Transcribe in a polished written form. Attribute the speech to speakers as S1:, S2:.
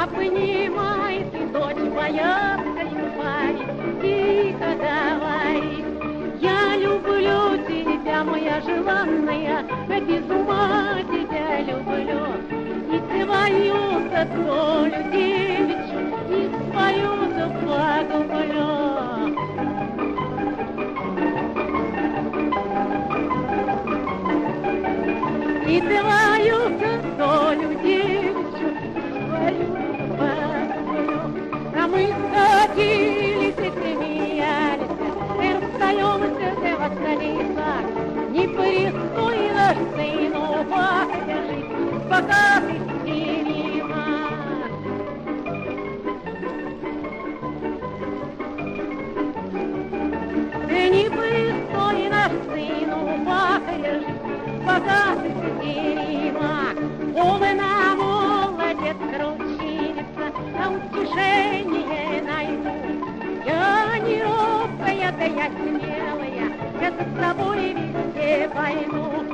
S1: Обнимай ты, дочь моя, парень, тихо говори. Я люблю тебя, моя желанная, без ума тебя люблю. И твою-то долю девичью, и свою-то погублю. И твою-то долю девичью, свою-то погублю. А мы сходились и смеялись, расстаемся ты во столицах. Не пристойно сыну бахать жить, пока ты стерима. Не пристойно сыну бахать жить, пока ты стерима. Умна молодец кручинится, а утешение найду. Я не робкая, да я смелая, я за собой везде пойду.